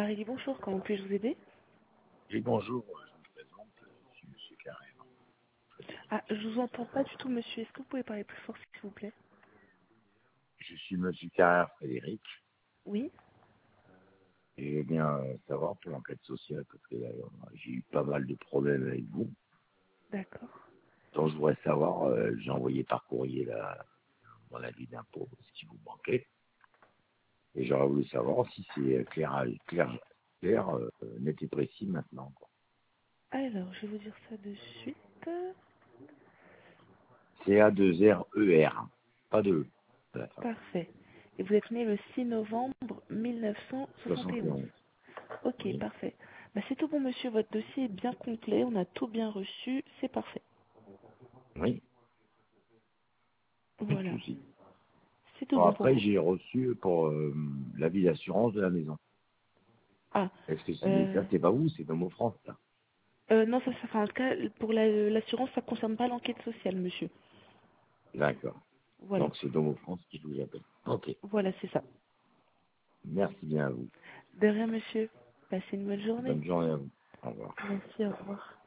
Marie, bonjour, comment puis-je vous aider? Oui, bonjour, je me présente, je suis M. Carré. Ah, je vous entends pas du tout, monsieur. Est-ce que vous pouvez parler plus fort, s'il vous plaît? Je suis M. Carrère Frédéric, Oui, et je viens savoir pour l'enquête sociale, parce que j'ai eu pas mal de problèmes avec vous. d'accord. Donc je voudrais savoir, j'ai envoyé par courrier mon avis d'impôt, ce qui vous manquait, et j'aurais voulu savoir si c'est clair, net et précis maintenant, quoi. Alors, je vais vous dire ça de suite. CA2RER, pas de E à la fin. Parfait. Et vous êtes né le 6 novembre 1971. 71, Ok, oui, parfait. Bah, c'est tout bon, monsieur. Votre dossier est bien complet. On a tout bien reçu. C'est parfait. oui, pas de Voilà. souci. C'est tout Bon, bon pour après, vous. j'ai reçu pour l'avis d'assurance de la maison. Ah, Est-ce que ça, euh, c'est pas vous, c'est Domo France, ça? non, ça, enfin, en tout cas, pour l'assurance, ça ne concerne pas l'enquête sociale, monsieur. D'accord. Voilà. Donc, c'est Domo France qui vous appelle. Ok. Voilà, c'est ça. Merci bien à vous. De rien, monsieur. Passez une bonne journée. Bonne journée à vous. Au revoir. Merci, au revoir.